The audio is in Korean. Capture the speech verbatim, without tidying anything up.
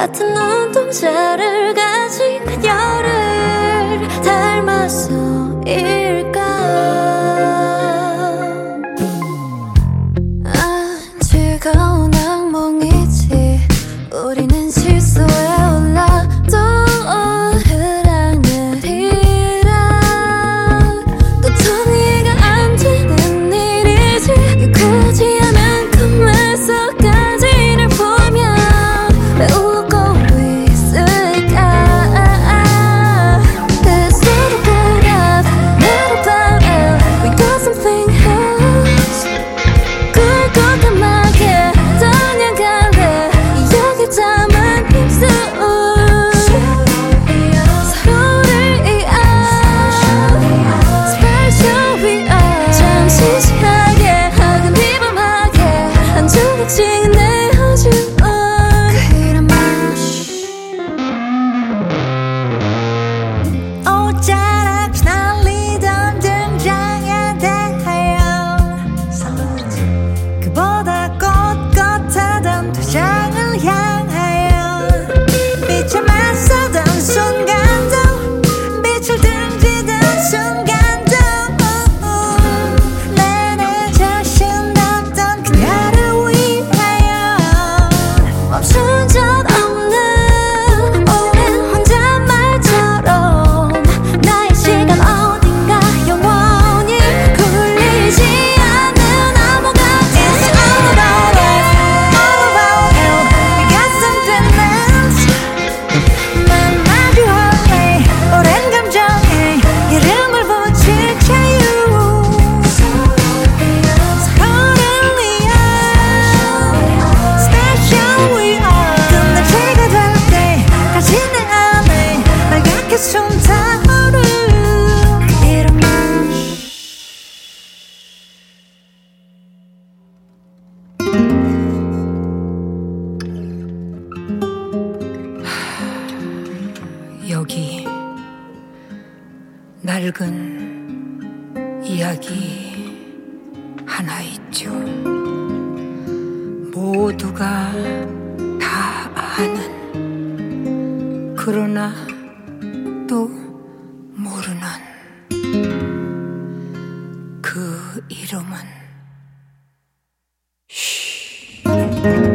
같은 눈동자를 가진 그녀를 닮아서일까. 아, 즐거운 악몽이지. 우리는 실수에 올라 또 흐랑내리라. 또 정리가 안 되는 일이지. 유쾌하지 않은 꿈을 속까지 널 보며 왜 웃고 있을까. Let's not about us, not about us. We got something else. 꿀꺽하게 떠나갈래. 여기 담은 입술 서로를 위한 Special we are. 잠시 시하게 하긴 비범하게 한 조각씩 내어준 그 이름 옷자락 날리던 등장에 대하여 그보다 꼿꼿하던 퇴장을 향하여 빛에 맞서던 순간도 빛을 등지던 순간도 내내 자신 없던 그녀를 위하여 멈춘 적 없는 오랜 혼잣말처럼 나의 시간 어딘가 영원히 굴리지 않는 암호 같은 It's all about us, all about you. We got something else. 난 마주할래. 오랜 감정에 이름을 붙일 자유. 서로를 위한 Special we are. 끝내체가 될 때까지 내 안에 빨갛게 숨타오를 그 이름은 여기 낡은 이야기 하나 있죠. 모두가 다 아는, 그러나 또 모르는 그 이름은 쉬.